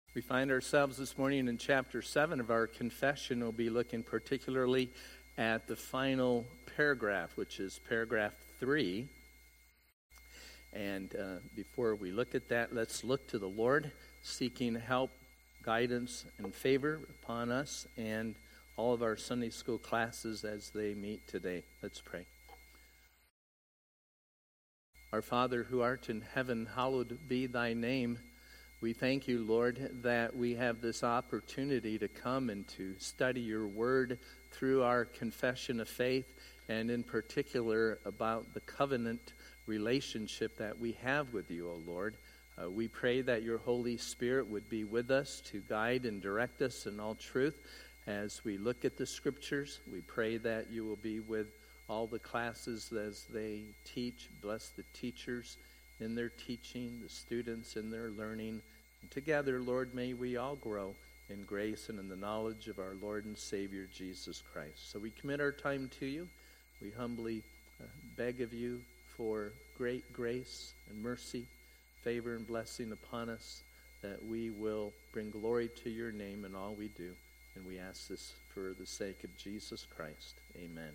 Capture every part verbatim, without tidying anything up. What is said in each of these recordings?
We find ourselves this morning in chapter seven of our confession. We'll be looking particularly at the final paragraph, which is paragraph three. And uh, before we look at that, let's look to the Lord, seeking help, guidance, and favor upon us and all of our Sunday school classes as they meet today. Let's pray. Our Father, who art in heaven, hallowed be thy name. We thank you, Lord, that we have this opportunity to come and to study your word through our confession of faith, and in particular about the covenant relationship that we have with you, O Lord. Uh, we pray that your Holy Spirit would be with us to guide and direct us in all truth as we look at the scriptures. We pray that you will be with all the classes as they teach. Bless the teachers in their teaching, the students in their learning. And together, Lord, may we all grow in grace and in the knowledge of our Lord and Savior, Jesus Christ. So we commit our time to you. We humbly uh, beg of you for great grace and mercy, favor and blessing upon us, that we will bring glory to your name in all we do. And we ask this for the sake of Jesus Christ. Amen.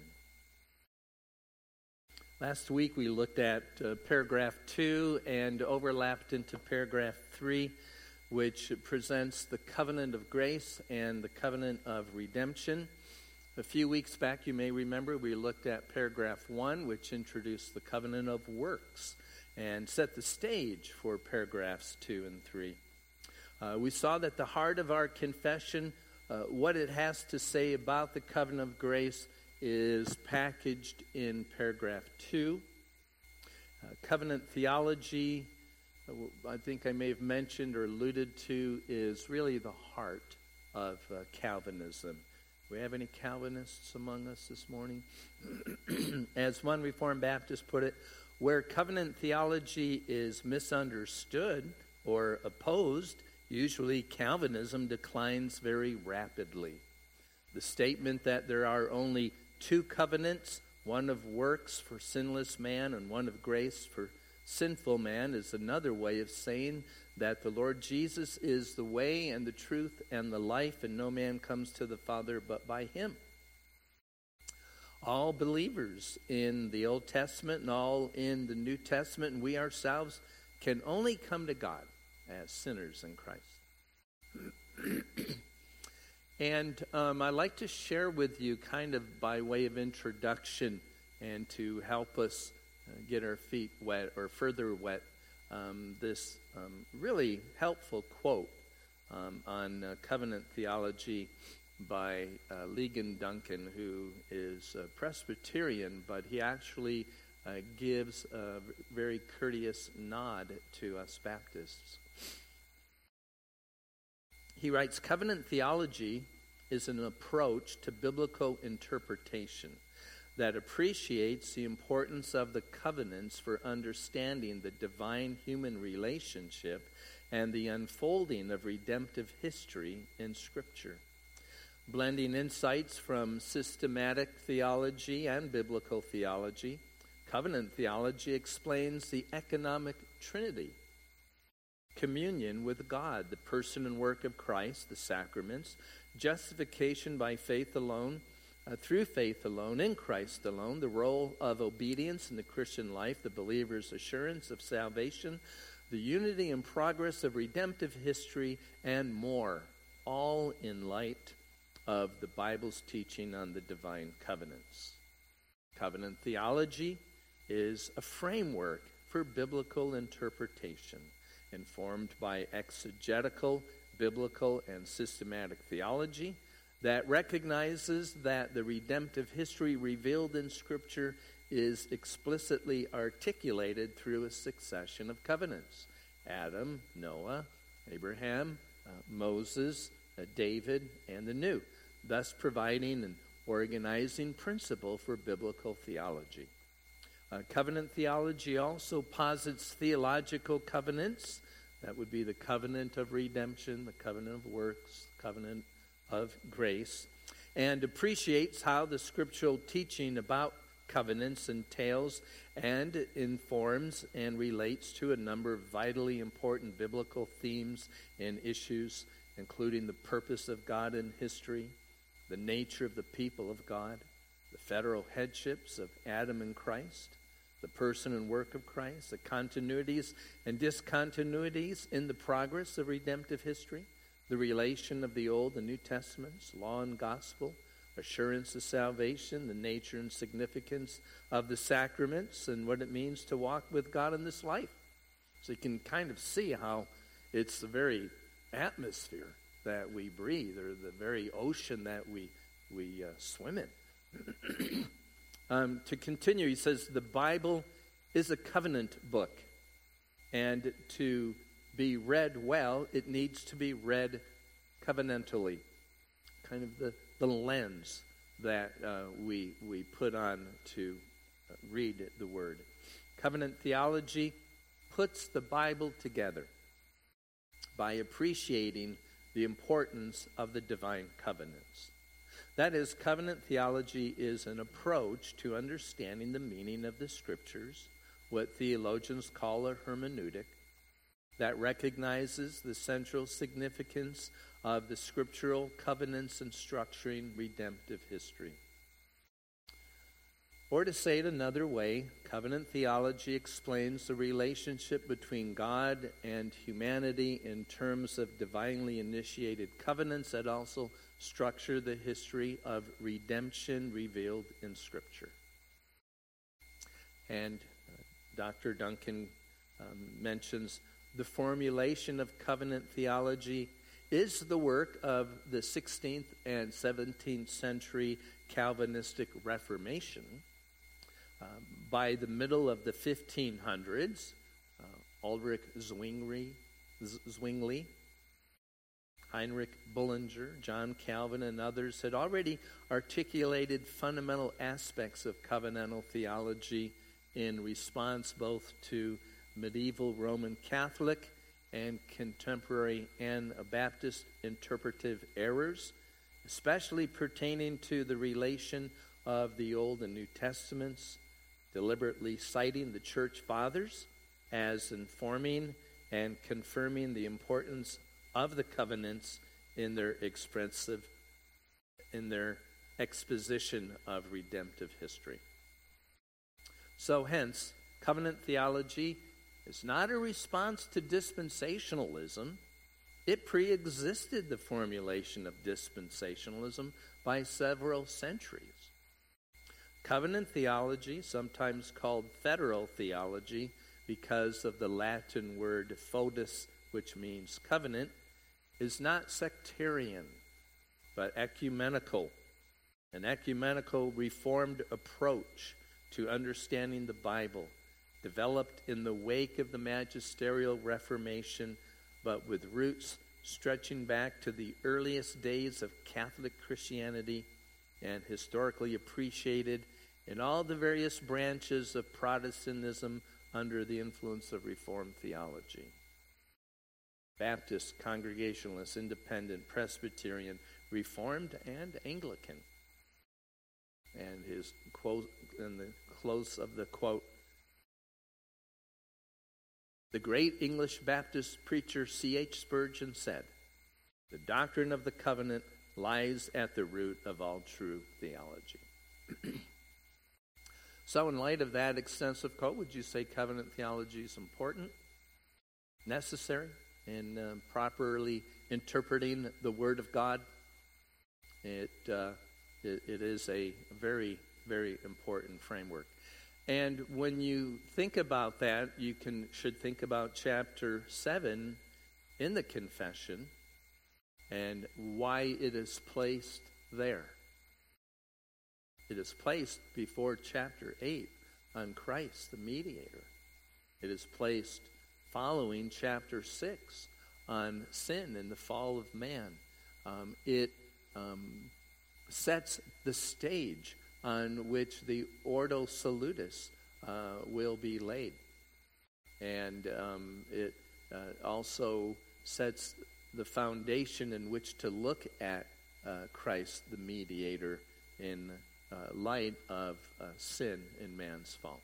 Last week we looked at uh, paragraph two and overlapped into paragraph three, which presents the covenant of grace and the covenant of redemption. A few weeks back, you may remember, we looked at paragraph one, which introduced the covenant of works and set the stage for paragraphs two and three. Uh, we saw that the heart of our confession, uh, what it has to say about the covenant of grace, is packaged in paragraph two. Uh, covenant theology, uh, I think I may have mentioned or alluded to, is really the heart of uh, Calvinism. Do we have any Calvinists among us this morning? As one Reformed Baptist put it, where covenant theology is misunderstood or opposed, usually Calvinism declines very rapidly. The statement that there are only two covenants, one of works for sinless man and one of grace for sinful man, is another way of saying that the Lord Jesus is the way and the truth and the life, and no man comes to the Father but by him. All believers in the Old Testament and all in the New Testament, and we ourselves, can only come to God as sinners in Christ. And um, I'd like to share with you, kind of by way of introduction and to help us uh, get our feet wet or further wet, um, this um, really helpful quote um, on uh, covenant theology by uh, Ligon Duncan, who is a Presbyterian, but he actually uh, gives a very courteous nod to us Baptists. He writes, covenant theology is an approach to biblical interpretation that appreciates the importance of the covenants for understanding the divine-human relationship and the unfolding of redemptive history in Scripture. Blending insights from systematic theology and biblical theology, covenant theology explains the economic Trinity, communion with God, the person and work of Christ, the sacraments, justification by faith alone, uh, through faith alone, in Christ alone, the role of obedience in the Christian life, the believer's assurance of salvation, the unity and progress of redemptive history, and more, all in light of the Bible's teaching on the divine covenants. Covenant theology is a framework for biblical interpretation, informed by exegetical, biblical, and systematic theology that recognizes that the redemptive history revealed in Scripture is explicitly articulated through a succession of covenants: Adam, Noah, Abraham, uh, Moses, uh, David, and the New, thus providing an organizing principle for biblical theology. Uh, covenant theology also posits theological covenants. That would be the covenant of redemption, the covenant of works, the covenant of grace, and appreciates how the scriptural teaching about covenants entails and informs and relates to a number of vitally important biblical themes and issues, including the purpose of God in history, the nature of the people of God, the federal headships of Adam and Christ, the person and work of Christ, the continuities and discontinuities in the progress of redemptive history, the relation of the Old and New Testaments, law and gospel, assurance of salvation, the nature and significance of the sacraments, and what it means to walk with God in this life. So you can kind of see how it's the very atmosphere that we breathe, or the very ocean that we, we uh, swim in. um, to continue, he says, the Bible is a covenant book, and to be read well, it needs to be read covenantally. Kind of the, the lens that uh, we, we put on to read the Word. Covenant theology puts the Bible together by appreciating the importance of the divine covenants. That is, covenant theology is an approach to understanding the meaning of the Scriptures, what theologians call a hermeneutic, that recognizes the central significance of the scriptural covenants and structuring redemptive history. Or to say it another way, covenant theology explains the relationship between God and humanity in terms of divinely initiated covenants that also structure the history of redemption revealed in Scripture. And uh, Doctor Duncan um, mentions the formulation of covenant theology is the work of the sixteenth and seventeenth century Calvinistic Reformation. Uh, by the middle of the fifteen hundreds, uh, Ulrich Zwingli, Zwingli, Heinrich Bullinger, John Calvin, and others had already articulated fundamental aspects of covenantal theology in response both to medieval Roman Catholic and contemporary Anabaptist interpretive errors, especially pertaining to the relation of the Old and New Testaments, deliberately citing the Church Fathers as informing and confirming the importance of the covenants in their expressive, in their exposition of redemptive history. So hence, covenant theology is not a response to dispensationalism. It pre-existed the formulation of dispensationalism by several centuries. Covenant theology, sometimes called federal theology because of the Latin word foedus, which means covenant, is not sectarian, but ecumenical. An ecumenical reformed approach to understanding the Bible, developed in the wake of the magisterial Reformation, but with roots stretching back to the earliest days of Catholic Christianity and historically appreciated in all the various branches of Protestantism under the influence of Reformed theology. Baptist, Congregationalist, Independent, Presbyterian, Reformed, and Anglican. And his quote in the close of the quote, the great English Baptist preacher C H Spurgeon said, "The doctrine of the covenant lies at the root of all true theology." So in light of that extensive quote, would you say covenant theology is important, necessary, in uh, properly interpreting the Word of God? It, uh, it, it is a very, very important framework. And when you think about that, you can should think about chapter seven in the Confession and why it is placed there. It is placed before chapter eight on Christ, the mediator. It is placed following chapter six on sin and the fall of man. Um, it um, sets the stage on which the Ordo Salutis uh, will be laid. And um, it uh, also sets the foundation in which to look at uh, Christ, the mediator, in uh, light of uh, sin in man's fall.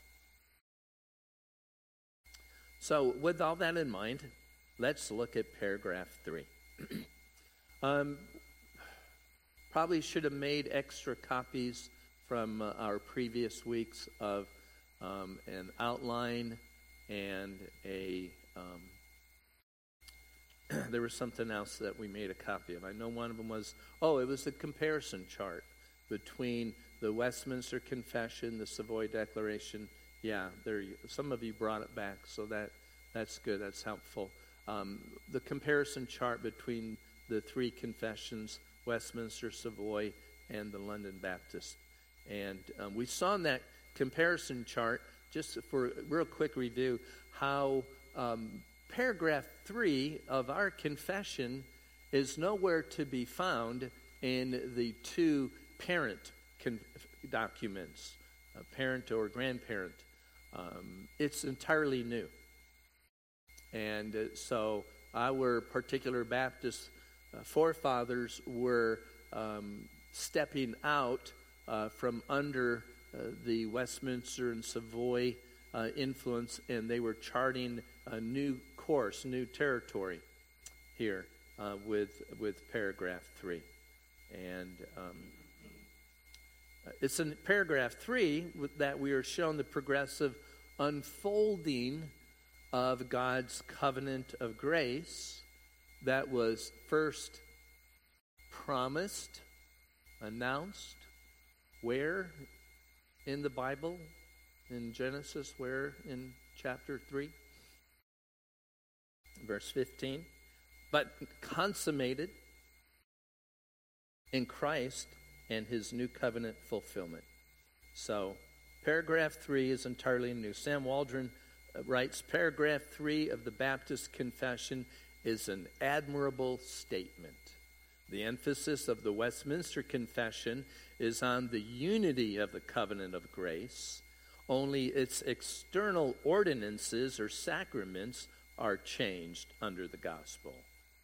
So with all that in mind, let's look at paragraph three. um, probably should have made extra copies from uh, our previous weeks of um, an outline and a, um, there was something else that we made a copy of. I know one of them was, oh, it was the comparison chart between the Westminster Confession, the Savoy Declaration. Yeah, there. Some of you brought it back, so that that's good. That's helpful. Um, the comparison chart between the three confessions, Westminster, Savoy, and the London Baptist. And um, we saw in that comparison chart, just for a real quick review, how um, paragraph three of our confession is nowhere to be found in the two parent con- documents, a parent or grandparent. Um, it's entirely new. And uh, so our particular Baptist uh, forefathers were um, stepping out uh, from under uh, the Westminster and Savoy uh, influence, and they were charting a new course, new territory here uh, with with paragraph three. And um, it's in paragraph three that we are shown the progressive unfolding of God's covenant of grace that was first promised, announced, where in the Bible? In Genesis, where in chapter three? Verse fifteen. But consummated in Christ and his new covenant fulfillment. So, paragraph three is entirely new. Sam Waldron writes, paragraph three of the Baptist Confession is an admirable statement. The emphasis of the Westminster Confession is on the unity of the covenant of grace. Only its external ordinances or sacraments are changed under the gospel.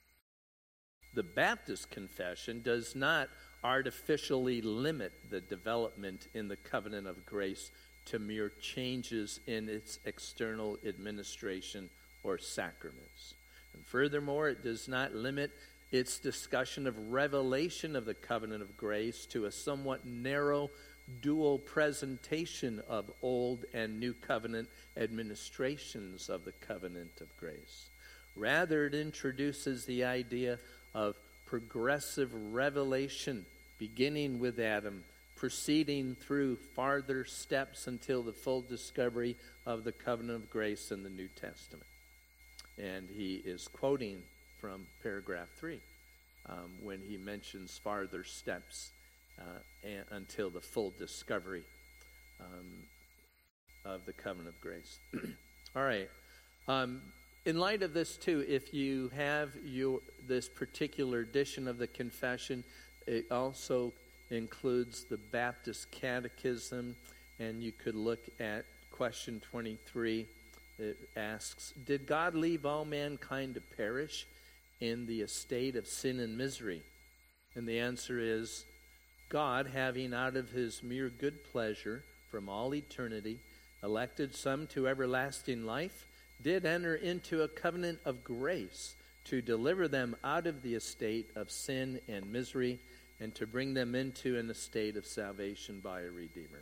The Baptist Confession does not artificially limit the development in the covenant of grace to mere changes in its external administration or sacraments. And furthermore, it does not limit its discussion of revelation of the covenant of grace to a somewhat narrow dual presentation of old and new covenant administrations of the covenant of grace. Rather, it introduces the idea of progressive revelation, beginning with Adam, proceeding through farther steps until the full discovery of the covenant of grace in the New Testament. And he is quoting from paragraph three um, when he mentions farther steps uh, and, until the full discovery um, of the covenant of grace. All right. Um, in light of this, too, if you have your this particular edition of the confession, it also includes the Baptist Catechism, and you could look at question twenty-three. It asks, did God leave all mankind to perish in the estate of sin and misery? And the answer is, God, having out of his mere good pleasure from all eternity elected some to everlasting life, did enter into a covenant of grace to deliver them out of the estate of sin and misery and to bring them into an estate of salvation by a Redeemer.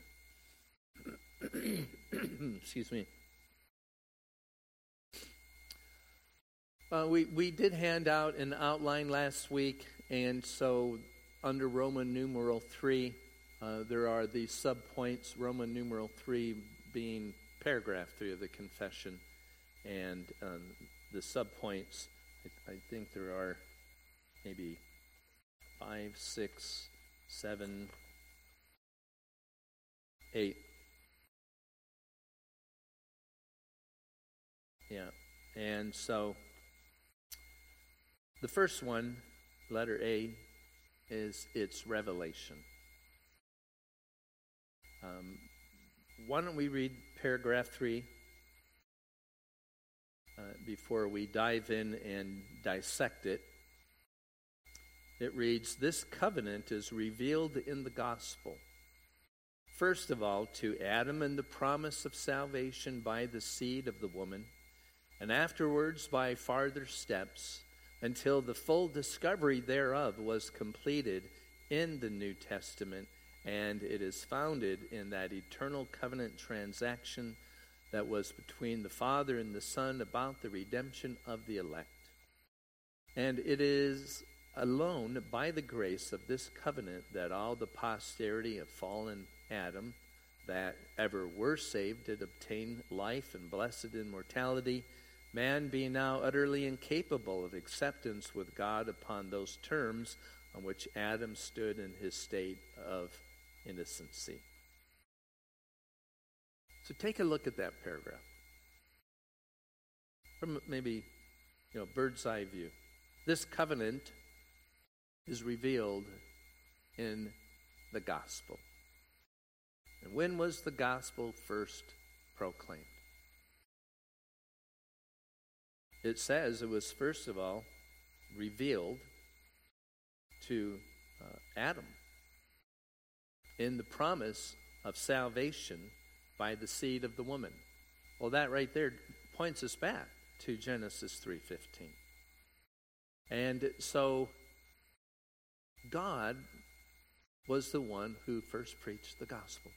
Excuse me. Uh, we, we did hand out an outline last week, and so under Roman numeral three, uh, there are these subpoints, Roman numeral three being paragraph three of the confession, and um, the subpoints, I, I think there are maybe five, six, seven, eight. Yeah, and so the first one, letter A, is its revelation. Um, why don't we read paragraph three uh, before we dive in and dissect it? It reads, this covenant is revealed in the gospel first of all, to Adam and the promise of salvation by the seed of the woman, and afterwards by farther steps until the full discovery thereof was completed in the New Testament, and it is founded in that eternal covenant transaction that was between the Father and the Son about the redemption of the elect. And it is alone by the grace of this covenant that all the posterity of fallen Adam that ever were saved did obtain life and blessed immortality, man being now utterly incapable of acceptance with God upon those terms on which Adam stood in his state of innocency. So take a look at that paragraph from maybe, you know, bird's eye view. This covenant is revealed in the gospel. And when was the gospel first proclaimed? It says it was first of all revealed to uh, Adam in the promise of salvation by the seed of the woman. Well, that right there points us back to Genesis three fifteen. And so God was the one who first preached the gospel.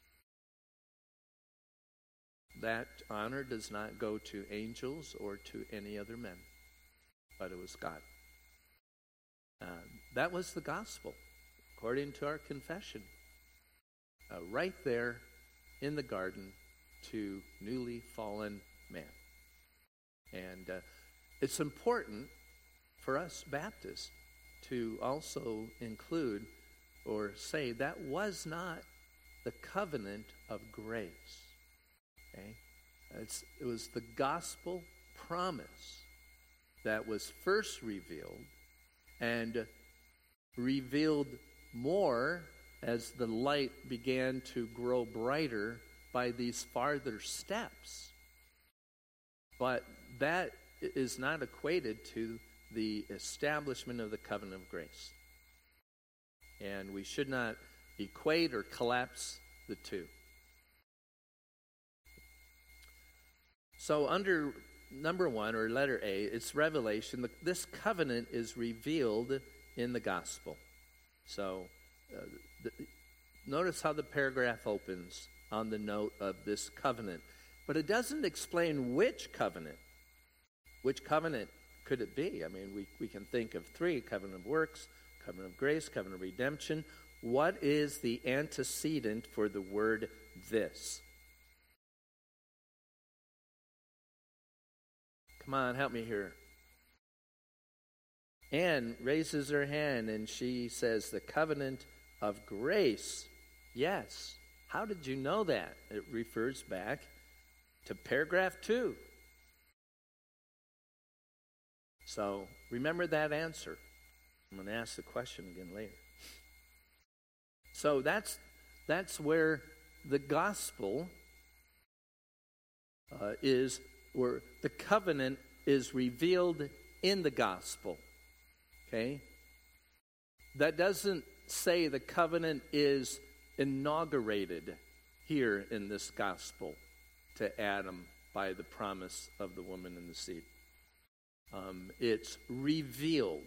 That honor does not go to angels or to any other men, but it was God. Uh, that was the gospel, according to our confession. Uh, right there in the garden to newly fallen man. And uh, it's important for us Baptists to also include or say that was not the covenant of grace. Okay? It's, it was the gospel promise that was first revealed and revealed more as the light began to grow brighter by these farther steps. But that is not equated to the establishment of the covenant of grace. And we should not equate or collapse the two. So under number one, or letter A, it's revelation. This covenant is revealed in the gospel. So uh, the, notice how the paragraph opens on the note of this covenant. But it doesn't explain which covenant. Which covenant could it be? I mean, we, we can think of three: covenant of works, covenant of grace, covenant of redemption. What is the antecedent for the word this? Come on, help me here. Anne raises her hand and she says, the covenant of grace. Yes. How did you know that? It refers back to paragraph two. So remember that answer. I'm going to ask the question again later. So that's that's where the gospel uh, is, where the covenant is revealed in the gospel. Okay? That doesn't say the covenant is inaugurated here in this gospel to Adam by the promise of the woman and the seed. Um, it's revealed.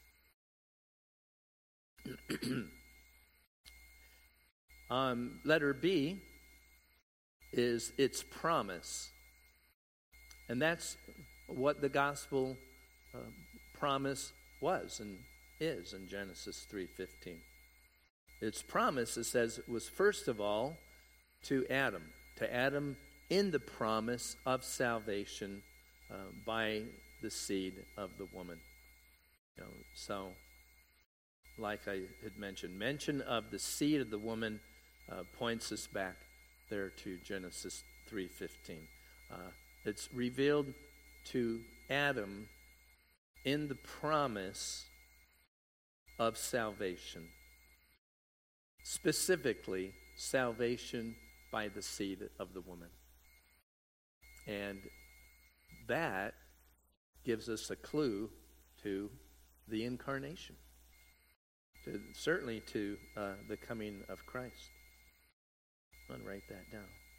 um, letter B is its promise. And that's what the gospel uh, promise was and is in Genesis three fifteen. Its promise, it says, was first of all to Adam. To Adam in the promise of salvation uh, by the seed of the woman. You know, so, like I had mentioned, mention of the seed of the woman uh, points us back there to Genesis three fifteen. Uh, it's revealed to Adam in the promise of salvation. Specifically, salvation by the seed of the woman. And that gives us a clue to the incarnation, to, certainly to uh, the coming of Christ. I'm going to write that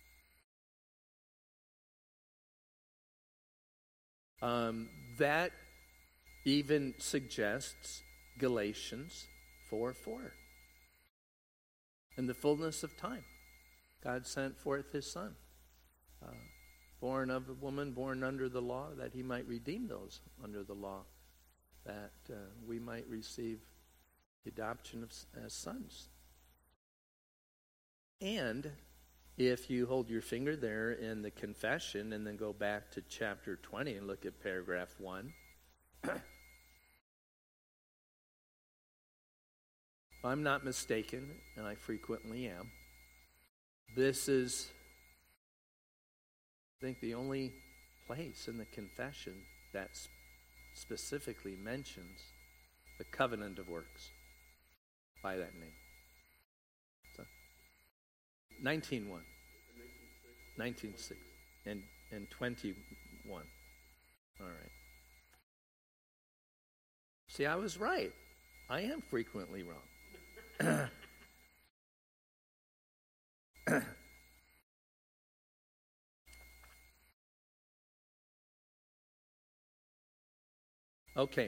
down. Um, that even suggests Galatians four four. In the fullness of time, God sent forth his Son, uh, born of a woman, born under the law, that he might redeem those under the law, that uh, we might receive the adoption of, as sons. And if you hold your finger there in the confession and then go back to chapter twenty and look at paragraph one, if I'm not mistaken, and I frequently am, this is, I think, the only place in the confession that specifically mentions the covenant of works by that name. So, nineteen one. nineteen six. And, and twenty-one. All right. See, I was right. I am frequently wrong. Okay.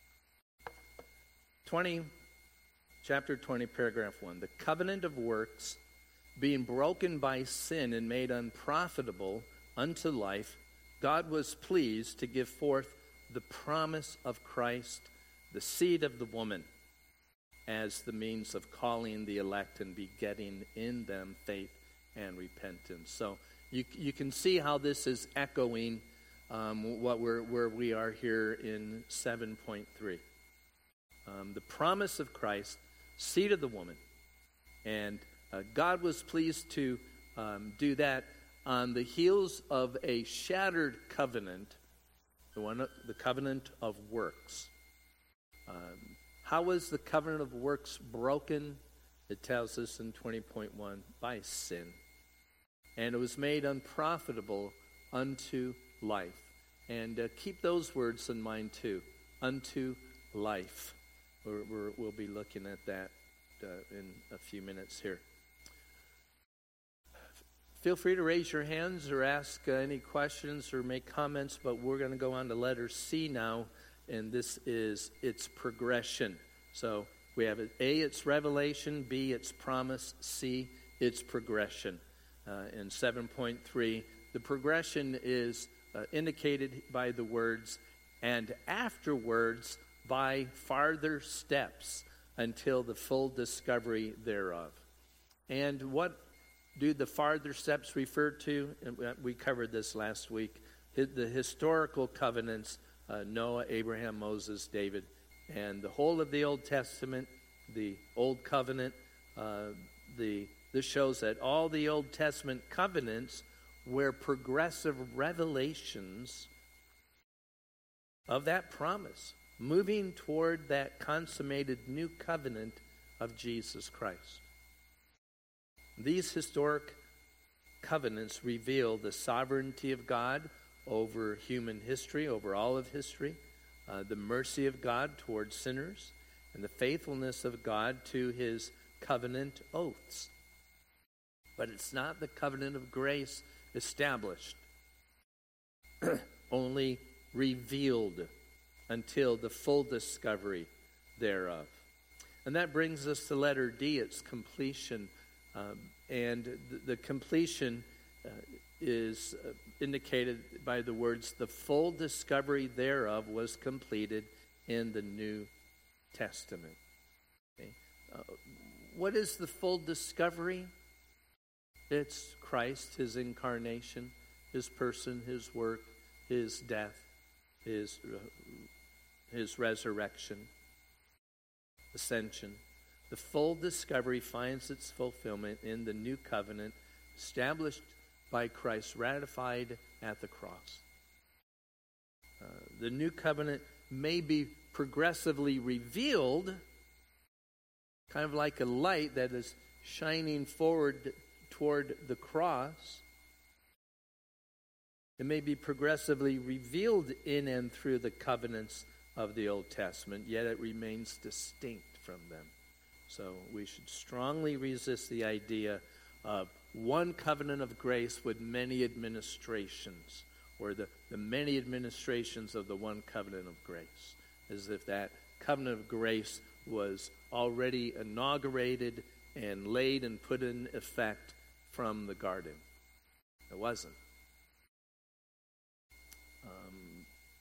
twenty, chapter twenty, paragraph one. The covenant of works, being broken by sin and made unprofitable unto life, God was pleased to give forth the promise of Christ, the seed of the woman, as the means of calling the elect and begetting in them faith and repentance. So you you can see how this is echoing um, what we're where we are here in seven point three. Um, the promise of Christ, seed of the woman, and uh, God was pleased to um, do that on the heels of a shattered covenant, the one, the covenant of works. Um, How was the covenant of works broken? It tells us in twenty point one, by sin. And it was made unprofitable unto life. And uh, keep those words in mind too, unto life. We're, we're, we'll be looking at that uh, in a few minutes here. Feel free to raise your hands or ask uh, any questions or make comments, but we're going to go on to letter C now. And this is its progression. So we have it, A, it's revelation, B, it's promise, C, it's progression. Uh, in seven point three, the progression is uh, indicated by the words, and afterwards by farther steps until the full discovery thereof. And what do the farther steps refer to? We covered this last week. The historical covenants, Uh, Noah, Abraham, Moses, David, and the whole of the Old Testament, the Old Covenant. Uh, the this shows that all the Old Testament covenants were progressive revelations of that promise, moving toward that consummated new covenant of Jesus Christ. These historic covenants reveal the sovereignty of God over human history, over all of history, uh, the mercy of God towards sinners, and the faithfulness of God to his covenant oaths. But it's not the covenant of grace established, only revealed until the full discovery thereof. And that brings us to letter D, its completion. Um, and the, the completion uh, is uh, indicated by the words, the full discovery thereof was completed in the New Testament. Okay. Uh, what is the full discovery? It's Christ, his incarnation, his person, his work, his death, his, uh, his resurrection, ascension. The full discovery finds its fulfillment in the new covenant established by Christ, ratified at the cross. Uh, the new covenant may be progressively revealed, kind of like a light that is shining forward toward the cross. It may be progressively revealed in and through the covenants of the Old Testament, yet it remains distinct from them. So we should strongly resist the idea of one covenant of grace with many administrations, or the, the many administrations of the one covenant of grace, as if that covenant of grace was already inaugurated and laid and put in effect from the garden. It wasn't. Um,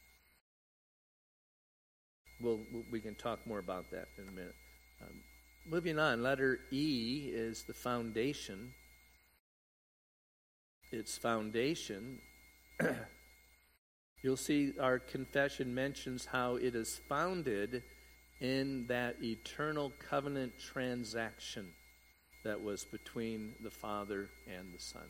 we'll, we can talk more about that in a minute. Um, moving on, letter E is the foundation. Its foundation, you'll see our confession mentions how it is founded in that eternal covenant transaction that was between the Father and the Son.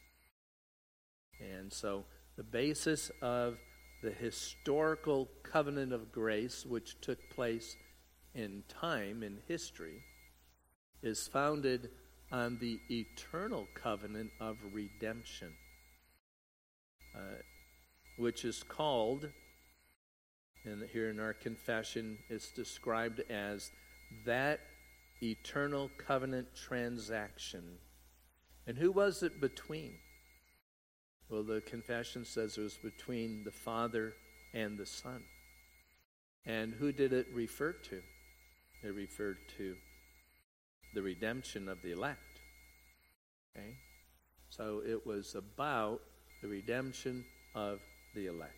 And so the basis of the historical covenant of grace, which took place in time, in history, is founded on the eternal covenant of redemption, uh, which is called, and here in our confession, it's described as that eternal covenant transaction. And who was it between? Well, the confession says it was between the Father and the Son. And who did it refer to? It referred to the redemption of the elect. Okay? So it was about the redemption of the elect.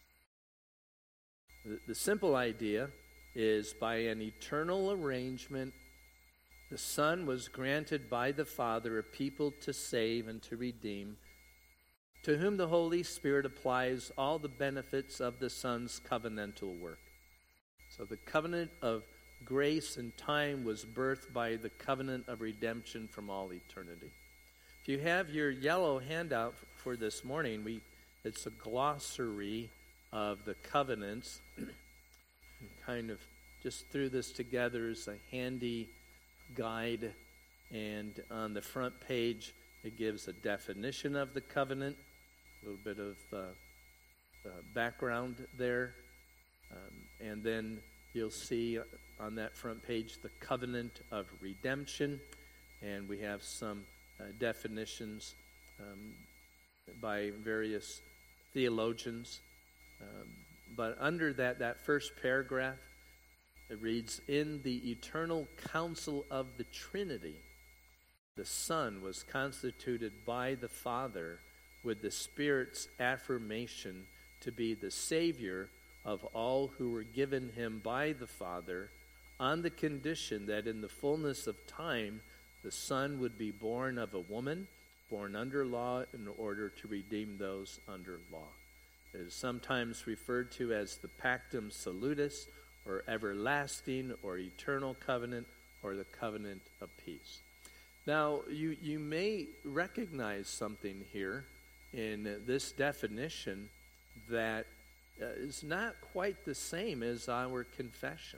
The, the simple idea is, by an eternal arrangement, the Son was granted by the Father a people to save and to redeem, to whom the Holy Spirit applies all the benefits of the Son's covenantal work. So the covenant of grace and time was birthed by the covenant of redemption from all eternity. If you have your yellow handout for this morning, we it's a glossary of the covenants. And kind of just threw this together as a handy guide. And on the front page, it gives a definition of the covenant, a little bit of uh, uh, background there. Um, and then you'll see on that front page the covenant of redemption. And we have some uh, definitions um, by various theologians. Um, but under that, that first paragraph, it reads, "In the eternal counsel of the Trinity, the Son was constituted by the Father with the Spirit's affirmation to be the Savior of all who were given him by the Father, on the condition that in the fullness of time the Son would be born of a woman, born under law, in order to redeem those under law." It is sometimes referred to as the Pactum Salutis, or everlasting or eternal covenant, or the covenant of peace. Now, you, you may recognize something here in this definition that uh, is not quite the same as our confession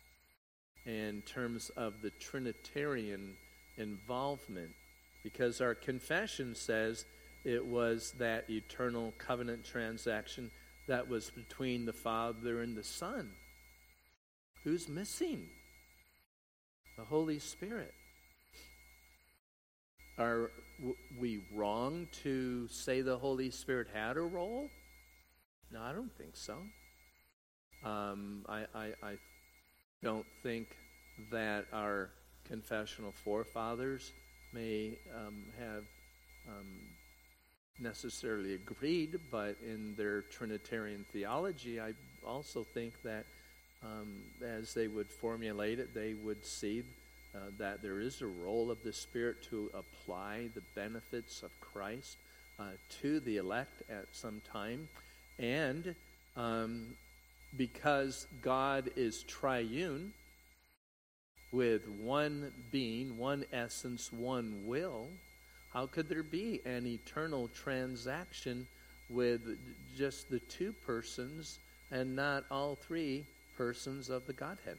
in terms of the Trinitarian involvement, because our confession says it was that eternal covenant transaction that was between the Father and the Son. Who's missing? The Holy Spirit. Are we wrong to say the Holy Spirit had a role? No, I don't think so. Um, I, I, I don't think that our confessional forefathers may um, have um, necessarily agreed, but in their Trinitarian theology, I also think that um, as they would formulate it, they would see uh, that there is a role of the Spirit to apply the benefits of Christ uh, to the elect at some time. And um, because God is triune, with one being, one essence, one will, how could there be an eternal transaction with just the two persons and not all three persons of the Godhead?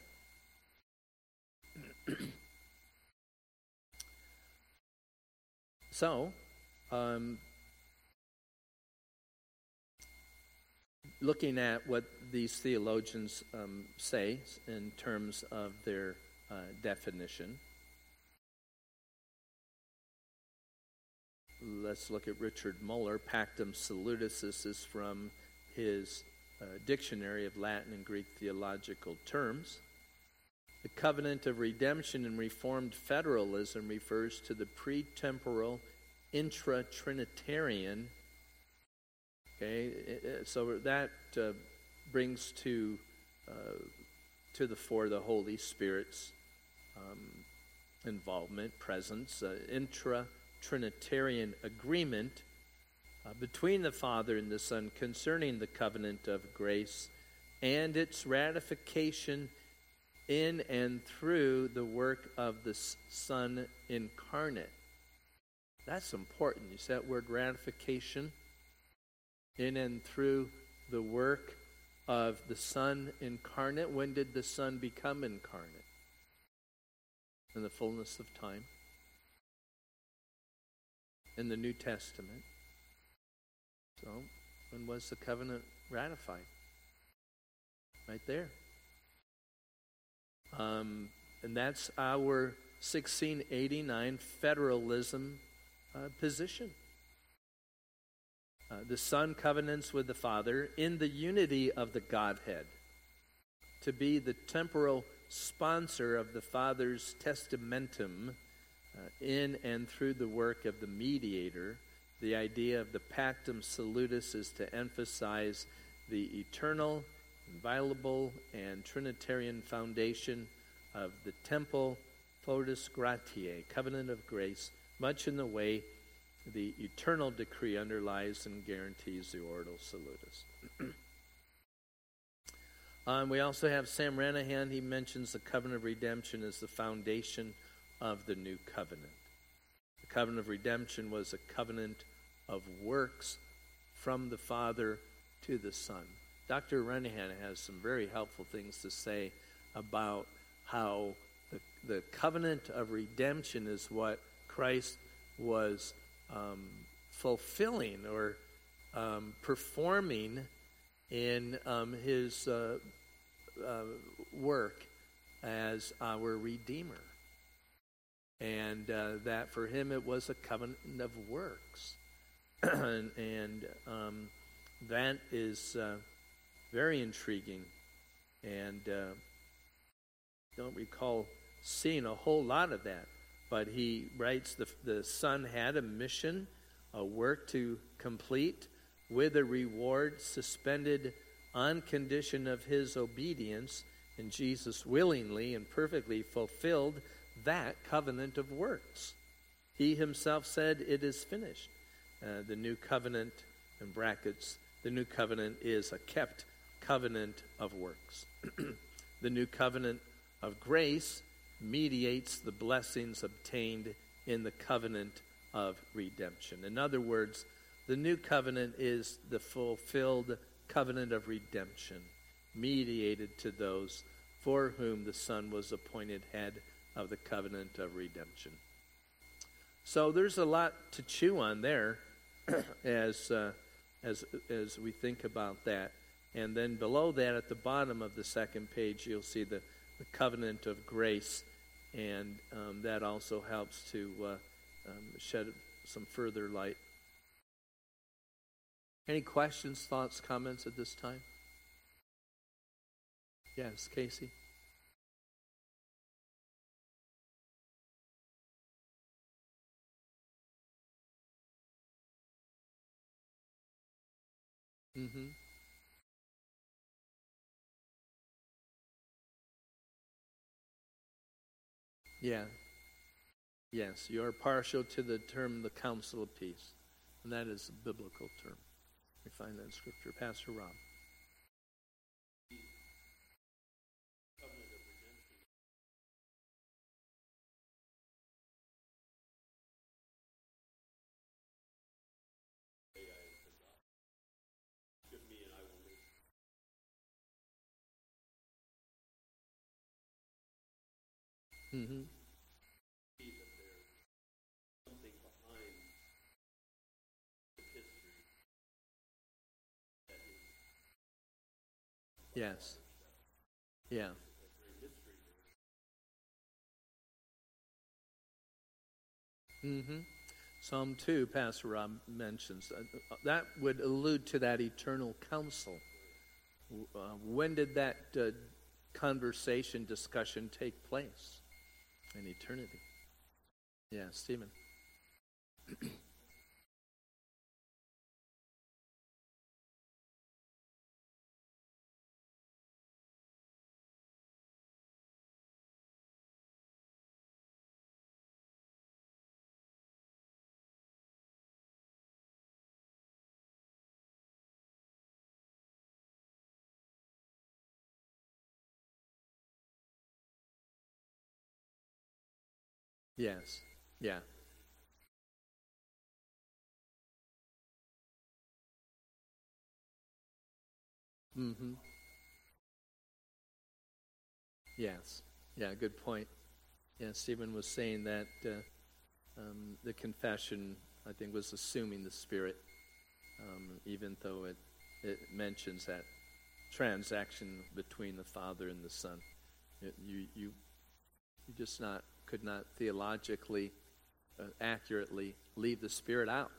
So, um, looking at what these theologians um, say in terms of their uh, definition, let's look at Richard Muller. Pactum salutis. This is from his uh, Dictionary of Latin and Greek Theological Terms. The covenant of redemption in Reformed federalism refers to the pre-temporal intra-Trinitarian. Okay, so that uh, brings to uh, to the fore the Holy Spirit's um, involvement, presence, uh, intra-Trinitarian agreement uh, between the Father and the Son concerning the covenant of grace and its ratification in and through the work of the Son incarnate. That's important. You see that word ratification? In and through the work of the Son incarnate. When did the Son become incarnate? In the fullness of time. In the New Testament. So, when was the covenant ratified? Right there. Um, and that's our sixteen eighty-nine federalism uh, position. Uh, the Son covenants with the Father in the unity of the Godhead to be the temporal sponsor of the Father's testamentum uh, in and through the work of the mediator. The idea of the pactum salutis is to emphasize the eternal, inviolable, and Trinitarian foundation of the temple foedus gratiae, covenant of grace, much in the way the eternal decree underlies and guarantees the ordo salutis. um, we also have Sam Ranahan. He mentions the covenant of redemption as the foundation of the new covenant. The covenant of redemption was a covenant of works from the Father to the Son. Doctor Ranahan has some very helpful things to say about how the, the covenant of redemption is what Christ was um, fulfilling or um, performing in um, his uh, uh, work as our Redeemer. And uh, that for him it was a covenant of works. and and um, that is uh, very intriguing. And uh, don't recall seeing a whole lot of that. But he writes the, the Son had a mission, a work to complete, with a reward suspended on condition of his obedience, and Jesus willingly and perfectly fulfilled that covenant of works. He himself said, "It is finished." Uh, the new covenant, in brackets, the new covenant is a kept covenant of works. The new covenant of grace mediates the blessings obtained in the covenant of redemption. In other words, the new covenant is the fulfilled covenant of redemption, mediated to those for whom the Son was appointed head of the covenant of redemption. So there's a lot to chew on there as uh, as as we think about that. And then below that, at the bottom of the second page, you'll see the, the covenant of grace, and um, that also helps to uh, um, shed some further light. Any questions, thoughts, comments at this time? Yes, Casey? Mm-hmm. Yeah. Yes, you are partial to the term the counsel of peace. And that is a biblical term. We find that in Scripture. Pastor Rob. Mm-hmm. Yes. Yeah. Mm-hmm. Psalm two, Pastor Rob mentions, uh, that would allude to that eternal counsel. Uh, when did that uh, conversation, discussion take place? In eternity. Yeah, Stephen. Yes. Yeah. Mm-hmm. Yes. Yeah, good point. Yeah, Stephen was saying that uh, um, the confession, I think, was assuming the Spirit, um, even though it, it mentions that transaction between the Father and the Son. It, you, you, you just not could not theologically uh, accurately leave the Spirit out.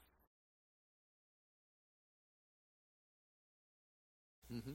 Mm-hmm.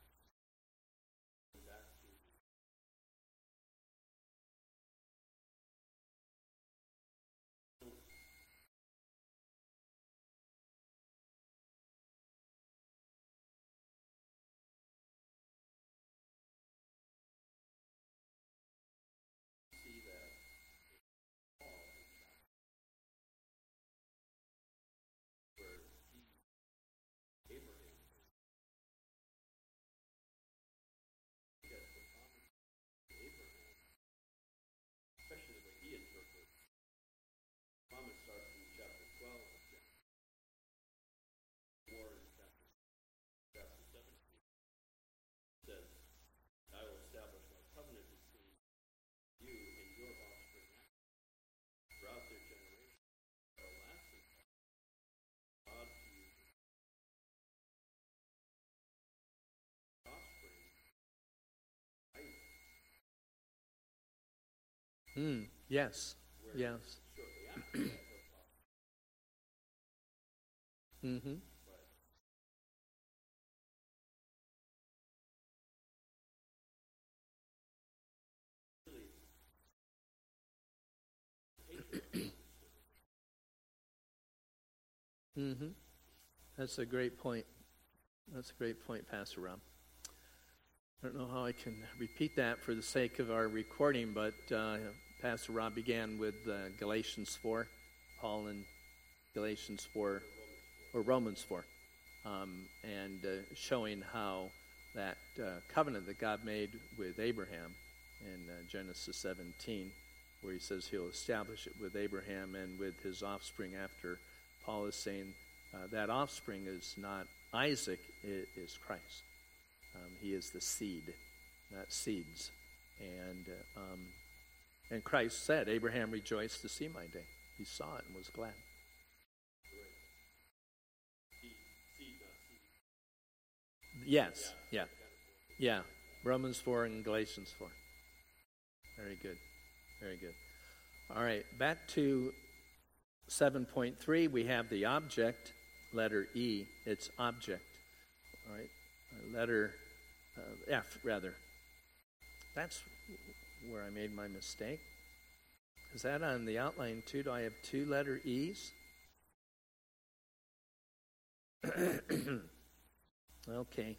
Mm, yes. Yes. Mm-hmm. Mm-hmm. That's a great point. That's a great point, Pastor Rob. I don't know how I can repeat that for the sake of our recording, but uh, Pastor Rob began with uh, Galatians four, Paul in Galatians four, or Romans four, um, and uh, showing how that uh, covenant that God made with Abraham in uh, Genesis seventeen, where he says he'll establish it with Abraham and with his offspring after. Paul is saying uh, that offspring is not Isaac, it is Christ. Um, he is the seed, not seeds. And uh, um, and Christ said, Abraham rejoiced to see my day. He saw it and was glad. Yes, yeah. Yeah, Romans four and Galatians four. Very good, very good. All right, back to seven point three, we have the object, letter E, it's object. All right, letter uh, F, rather. That's where I made my mistake. Is that on the outline too? Do I have two letter E's? Okay.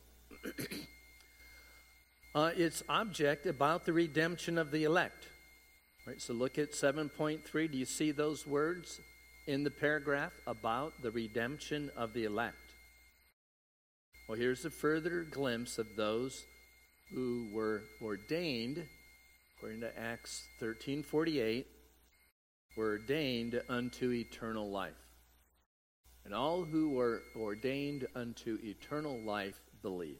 uh, it's object about the redemption of the elect. Right, so look at seven point three. Do you see those words in the paragraph about the redemption of the elect? Well, here's a further glimpse of those who were ordained, according to Acts thirteen forty-eight, were ordained unto eternal life. And all who were ordained unto eternal life believed.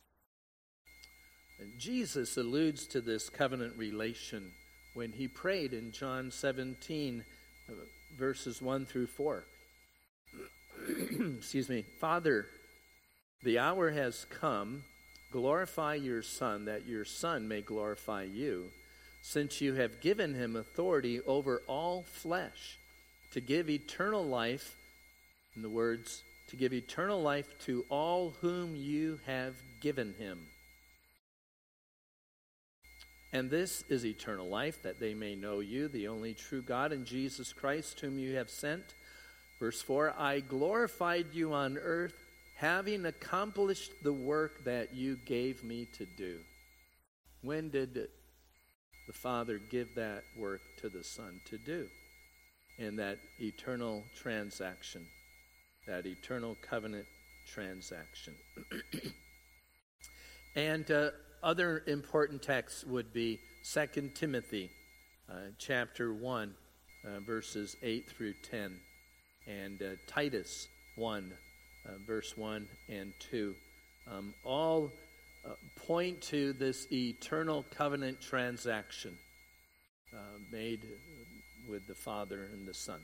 And Jesus alludes to this covenant relation when he prayed in John seventeen, verses one through four. Excuse me. Father, the hour has come. Glorify your Son, that your Son may glorify you, since you have given him authority over all flesh, to give eternal life, in the words, to give eternal life to all whom you have given him. And this is eternal life, that they may know you, the only true God, and Jesus Christ, whom you have sent. Verse four, I glorified you on earth, having accomplished the work that you gave me to do. When did the Father give that work to the Son to do? In that eternal transaction, that eternal covenant transaction. And uh, other important texts would be Second Timothy uh, chapter one, uh, verses eight through ten, and uh, Titus one, uh, verse one and two. Um, all uh, point to this eternal covenant transaction uh, made with the Father and the Son.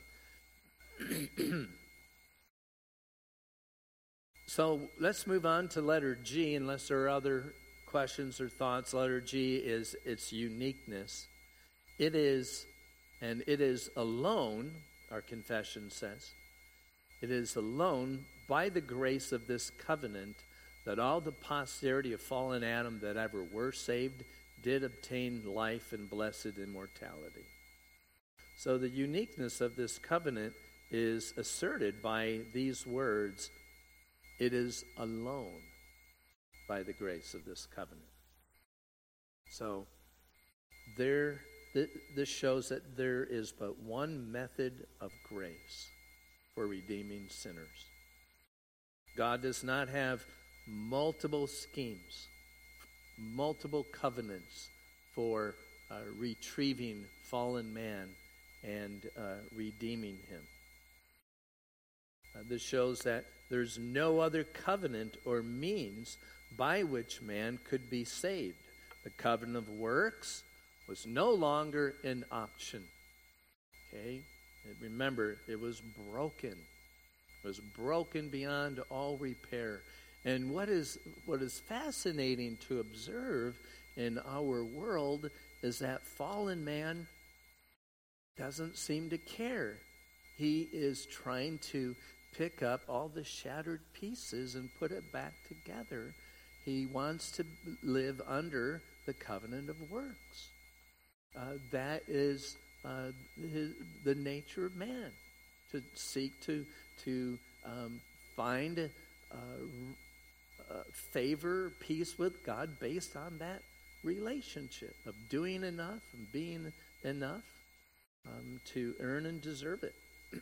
So let's move on to letter G, unless there are other questions or thoughts. Letter G is its uniqueness. It is, and it is alone, our confession says, it is alone by the grace of this covenant that all the posterity of fallen Adam that ever were saved did obtain life and blessed immortality. So the uniqueness of this covenant is asserted by these words, it is alone by the grace of this covenant. So there, th- this shows that there is but one method of grace for redeeming sinners. God does not have multiple schemes, multiple covenants for uh, retrieving fallen man and uh, redeeming him. Uh, this shows that there's no other covenant or means by which man could be saved. The covenant of works was no longer an option. Okay? And remember, it was broken. It was broken beyond all repair. And what is what is fascinating to observe in our world is that fallen man doesn't seem to care. He is trying to pick up all the shattered pieces and put it back together. He wants to live under the covenant of works. Uh, that is uh, his, the nature of man, to seek to to um, find uh, uh, favor, peace with God based on that relationship of doing enough and being enough um, to earn and deserve it.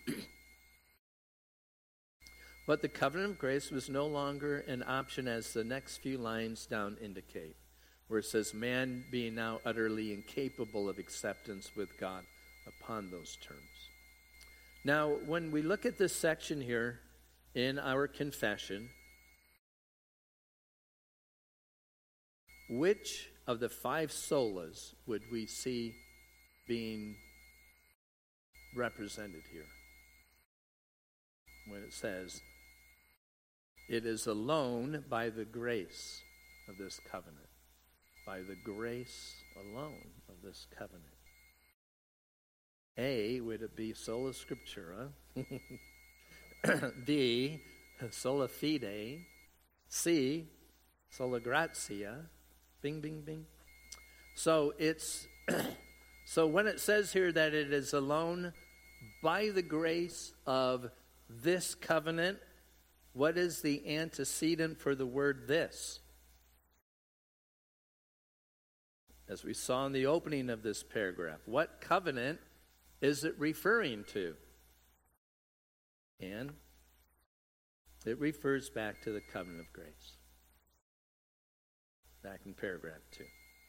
But the covenant of grace was no longer an option, as the next few lines down indicate, where it says, man being now utterly incapable of acceptance with God upon those terms. Now, when we look at this section here in our confession, which of the five solas would we see being represented here? When it says, it is alone by the grace of this covenant. By the grace alone of this covenant. A, would it be sola scriptura? B, sola fide. C, sola gratia. Bing, bing, bing. So it's so when it says here that it is alone by the grace of this covenant, what is the antecedent for the word this? As we saw in the opening of this paragraph, what covenant is it referring to? And it refers back to the covenant of grace. Back in paragraph two.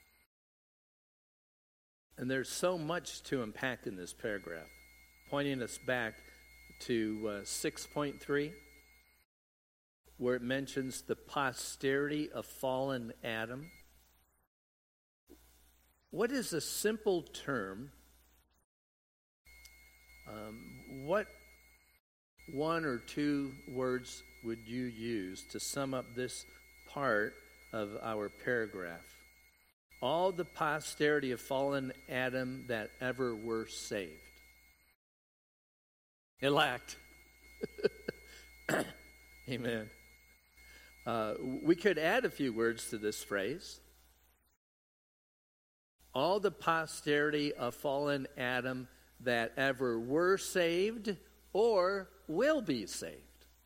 And there's so much to unpack in this paragraph, pointing us back to uh, six point three, where it mentions the posterity of fallen Adam. What is a simple term? Um, what one or two words would you use to sum up this part of our paragraph? All the posterity of fallen Adam that ever were saved. Elect. Amen. Uh, we could add a few words to this phrase. All the posterity of fallen Adam that ever were saved or will be saved.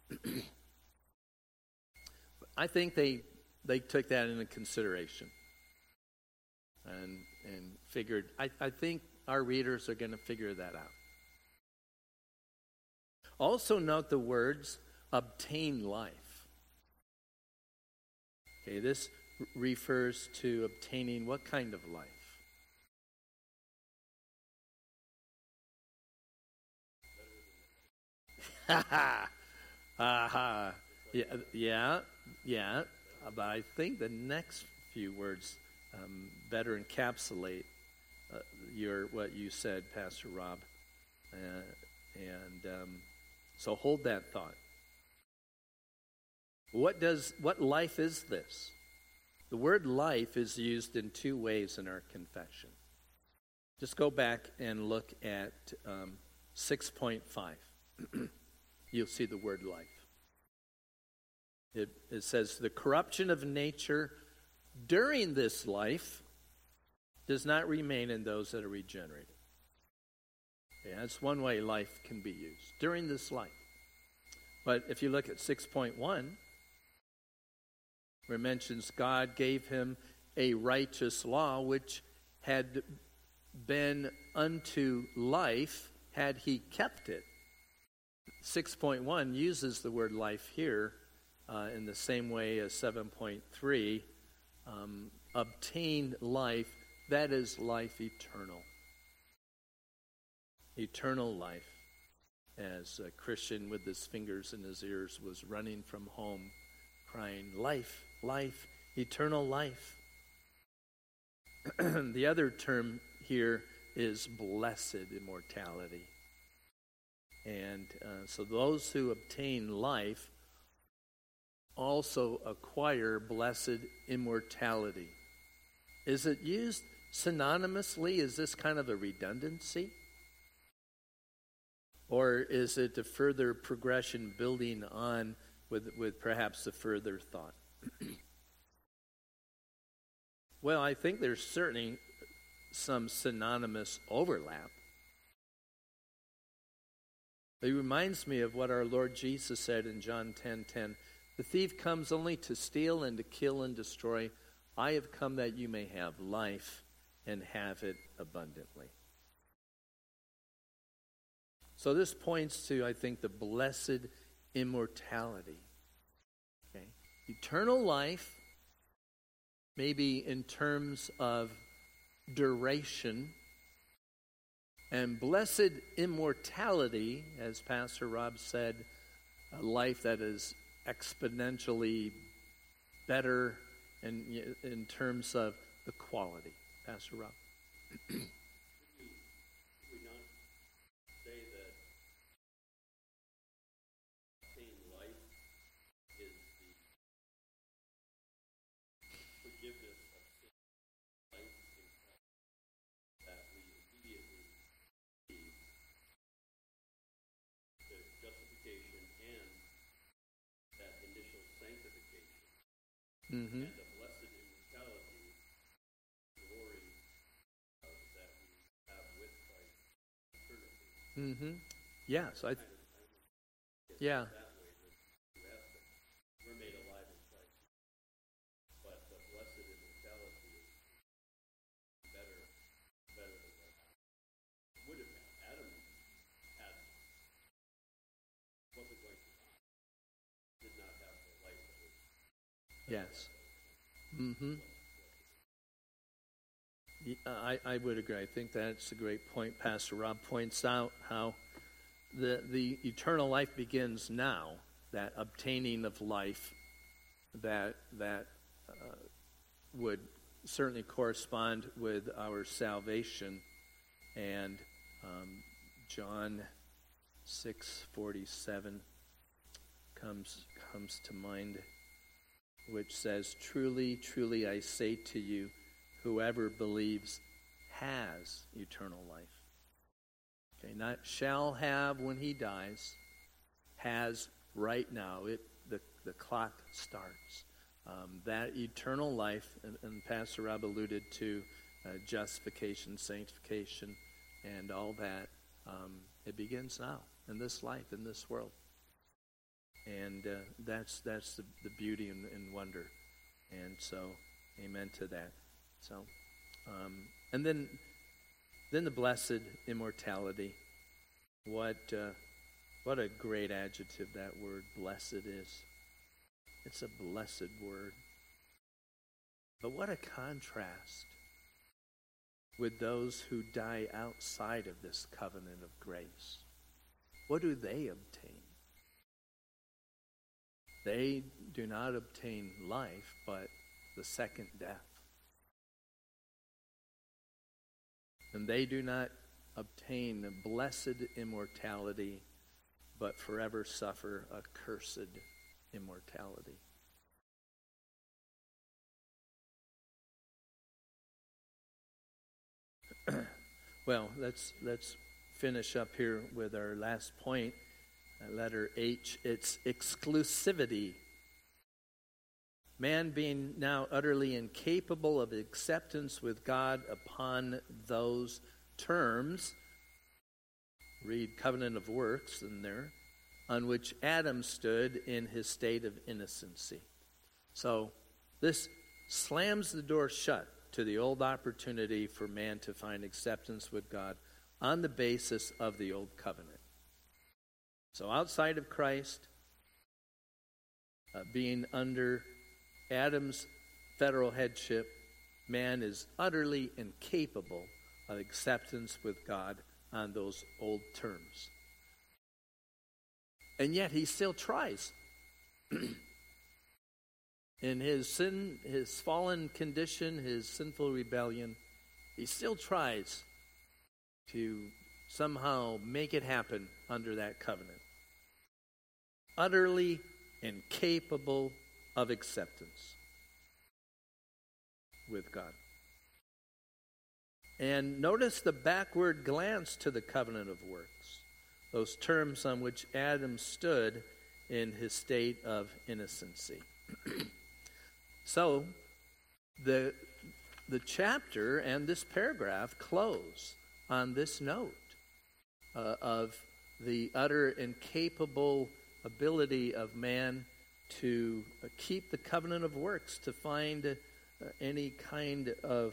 I think they they took that into consideration and and figured, I, I think our readers are going to figure that out. Also note the words, obtain life. Okay, this r- refers to obtaining what kind of life? Ha ha! Ha Yeah, yeah, yeah. But I think the next few words um, better encapsulate uh, your what you said, Pastor Rob. Uh, and um, so hold that thought. What does what life is this? The word life is used in two ways in our confession. Just go back and look at um, six point five. You'll see the word life. It, it says, the corruption of nature during this life does not remain in those that are regenerated. Okay, that's one way life can be used, during this life. But if you look at six point one, where it mentions God gave him a righteous law which had been unto life had he kept it. six point one uses the word life here uh, in the same way as seven point three. Um, obtain life, that is life eternal. Eternal life. As a Christian with his fingers in his ears was running from home, crying, life, life, eternal life. The other term here is blessed immortality. And uh, so those who obtain life also acquire blessed immortality. Is it used synonymously? Is this kind of a redundancy? Or is it a further progression building on with, with perhaps a further thought? Well, I think there's certainly some synonymous overlap. It reminds me of what our Lord Jesus said in John ten ten. The thief comes only to steal and to kill and destroy. I have come that you may have life and have it abundantly. So this points to, I think, the blessed immortality. Okay? Eternal life, maybe in terms of duration, and blessed immortality, as Pastor Rob said, a life that is exponentially better in, in terms of the quality. Pastor Rob. Mm-hmm. And the blessed immortality, glory uh, that we have with Christ eternity. Mm-hmm. Yeah, so I, th- yeah. That way, the two aspects. We're made alive in Christ, but the blessed immortality is better, better than what would have been. Adam had wasn't going to die. Did not have the life that was. Yes. Mm-hmm. I, I would agree. I think that's a great point. Pastor Rob points out how the the eternal life begins now, that obtaining of life that that uh, would certainly correspond with our salvation. And um, John six forty-seven comes comes to mind, which says, truly, truly, I say to you, whoever believes has eternal life. Okay, not shall have when he dies, has right now. It the, the clock starts. Um, that eternal life, and, and Pastor Rob alluded to uh, justification, sanctification, and all that. Um, it begins now in this life, in this world, and uh, that's that's the, the beauty and, and wonder. And so, amen to that. So, um, and then, then the blessed immortality. What uh, what a great adjective that word blessed is. It's a blessed word. But what a contrast with those who die outside of this covenant of grace. What do they obtain? They do not obtain life, but the second death. And they do not obtain the blessed immortality, but forever suffer a cursed immortality. Well, let's let's finish up here with our last point, uh, letter H. It's exclusivity. Man being now utterly incapable of acceptance with God upon those terms, read covenant of works in there, on which Adam stood in his state of innocency. So this slams the door shut to the old opportunity for man to find acceptance with God on the basis of the old covenant. So outside of Christ, uh, being under Adam's federal headship, man is utterly incapable of acceptance with God on those old terms. And yet he still tries. In his sin, his fallen condition, his sinful rebellion, he still tries to somehow make it happen under that covenant. Utterly incapable of acceptance with God. And notice the backward glance to the covenant of works, those terms on which Adam stood in his state of innocency. So, the, the chapter and this paragraph close on this note uh, of the utter incapable ability of man to uh, keep the covenant of works, to find uh, any kind of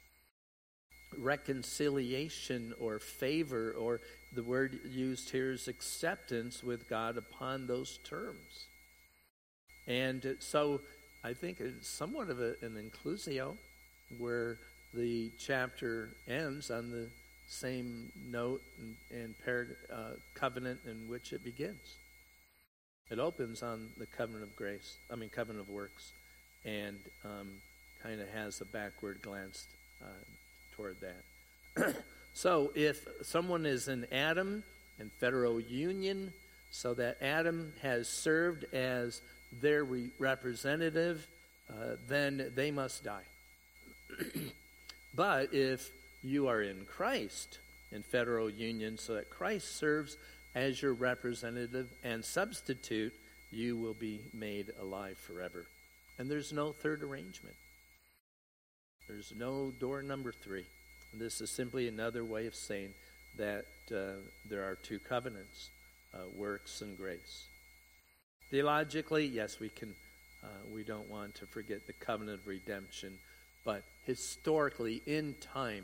reconciliation or favor, or the word used here is acceptance with God upon those terms. And uh, so I think it's somewhat of a, an inclusio, where the chapter ends on the same note and, and par- uh, covenant in which it begins. It opens on the covenant of grace, I mean covenant of works, and um, kind of has a backward glance uh, toward that. So if someone is an Adam in federal union, so that Adam has served as their re- representative, uh, then they must die. But if you are in Christ, in federal union, so that Christ serves as your representative and substitute, you will be made alive forever. And there's no third arrangement. There's no door number three. And this is simply another way of saying that uh, there are two covenants, uh, works and grace. Theologically, yes, we can. Uh, we don't want to forget the covenant of redemption, but historically, in time,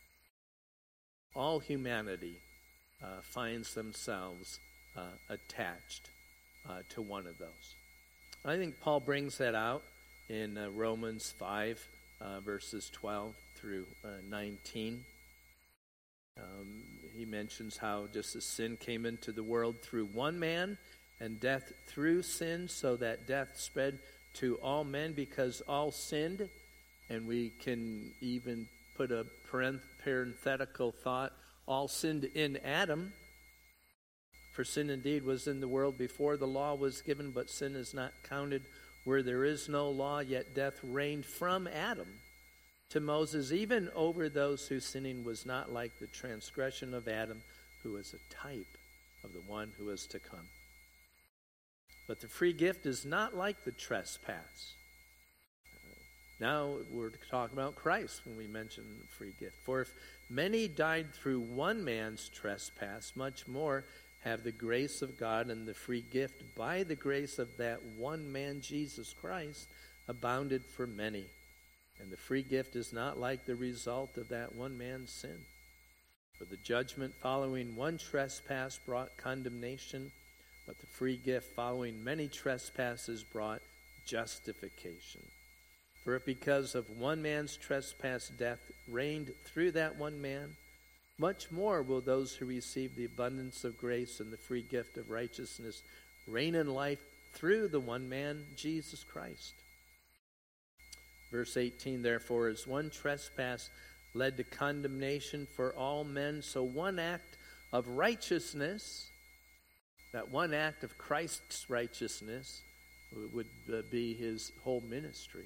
all humanity uh, finds themselves uh, attached uh, to one of those. I think Paul brings that out in uh, Romans five, uh, verses twelve through uh, nineteen. Um, he mentions how just as sin came into the world through one man, and death through sin, so that death spread to all men because all sinned. And we can even put a parenthetical thought, all sinned in Adam. For sin indeed was in the world before the law was given, but sin is not counted where there is no law, yet death reigned from Adam to Moses, even over those whose sinning was not like the transgression of Adam, who is a type of the one who is to come. But the free gift is not like the trespass. Now we're talking about Christ when we mention the free gift. For if many died through one man's trespass, much more have the grace of God and the free gift by the grace of that one man, Jesus Christ, abounded for many. And the free gift is not like the result of that one man's sin. For the judgment following one trespass brought condemnation, but the free gift following many trespasses brought justification. For if because of one man's trespass death reigned through that one man, much more will those who receive the abundance of grace and the free gift of righteousness reign in life through the one man, Jesus Christ. Verse eighteen, therefore, as one trespass led to condemnation for all men, so one act of righteousness, that one act of Christ's righteousness, would be his whole ministry,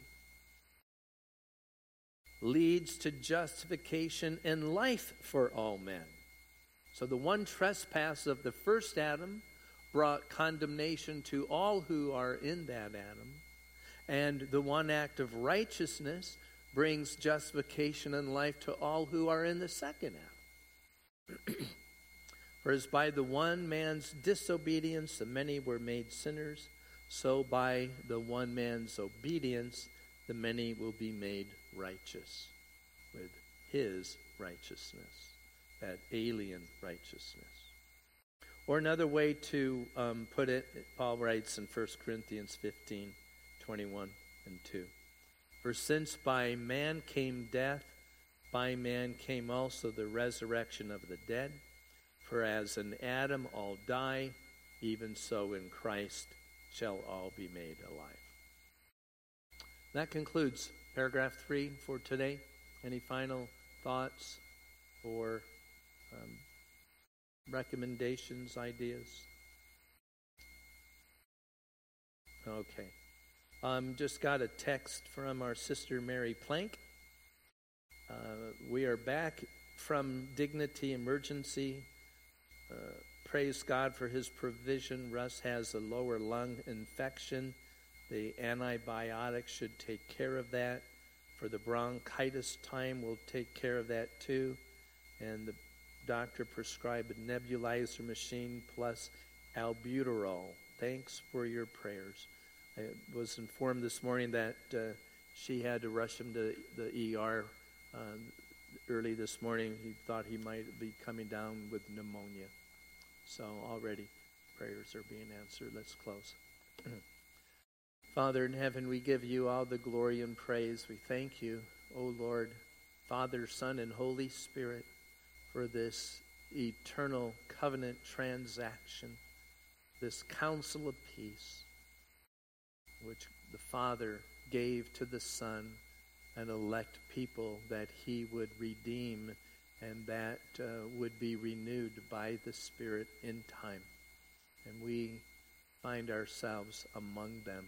leads to justification and life for all men. So the one trespass of the first Adam brought condemnation to all who are in that Adam. And the one act of righteousness brings justification and life to all who are in the second Adam. For as by the one man's disobedience the many were made sinners, so by the one man's obedience the many will be made righteous with his righteousness, that alien righteousness. Or another way to um, put it, Paul writes in First Corinthians fifteen, twenty-one and two. For since by man came death, by man came also the resurrection of the dead. For as in Adam all die, even so in Christ shall all be made alive. That concludes paragraph three for today. Any final thoughts or um, recommendations, ideas? Okay. Um, just got a text from our sister Mary Plank. Uh, we are back from Dignity Emergency. Uh, praise God for his provision. Russ has a lower lung infection. The antibiotics should take care of that. For the bronchitis time, we'll take care of that too. And the doctor prescribed a nebulizer machine plus albuterol. Thanks for your prayers. I was informed this morning that uh, she had to rush him to the E R uh, early this morning. He thought he might be coming down with pneumonia. So already prayers are being answered. Let's close. Father in heaven, we give you all the glory and praise. We thank you, O Lord, Father, Son, and Holy Spirit, for this eternal covenant transaction, this counsel of peace, which the Father gave to the Son, an elect people that he would redeem and that uh, would be renewed by the Spirit in time. And we find ourselves among them,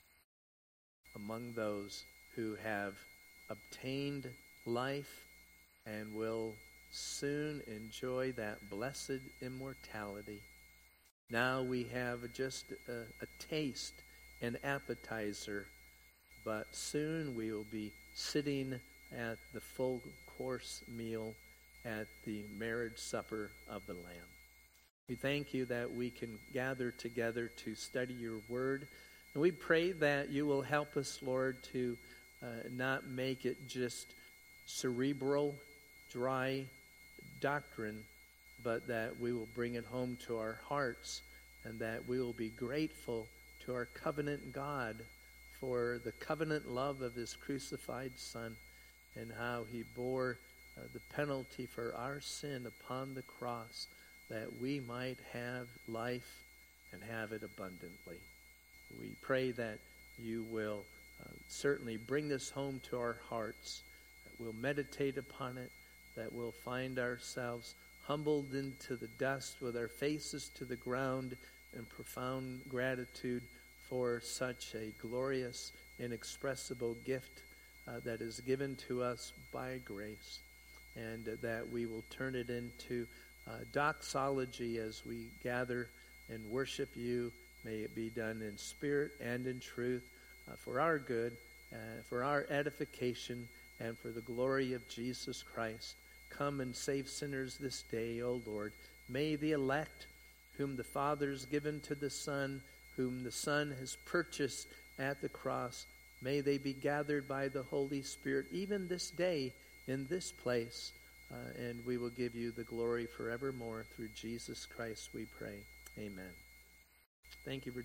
among those who have obtained life and will soon enjoy that blessed immortality. Now we have just a, a taste, an appetizer, but soon we will be sitting at the full course meal at the marriage supper of the Lamb. We thank you that we can gather together to study your word. And we pray that you will help us, Lord, to uh, not make it just cerebral, dry doctrine, but that we will bring it home to our hearts and that we will be grateful to our covenant God for the covenant love of his crucified Son and how he bore uh, the penalty for our sin upon the cross that we might have life and have it abundantly. We pray that you will uh, certainly bring this home to our hearts, that we'll meditate upon it, that we'll find ourselves humbled into the dust with our faces to the ground in profound gratitude for such a glorious, inexpressible gift uh, that is given to us by grace, and uh, that we will turn it into uh, doxology as we gather and worship you. May it be done in spirit and in truth uh, for our good, uh, for our edification, and for the glory of Jesus Christ. Come and save sinners this day, O Lord. May the elect, whom the Father has given to the Son, whom the Son has purchased at the cross, may they be gathered by the Holy Spirit even this day in this place. Uh, and we will give you the glory forevermore. Through Jesus Christ we pray. Amen. Thank you for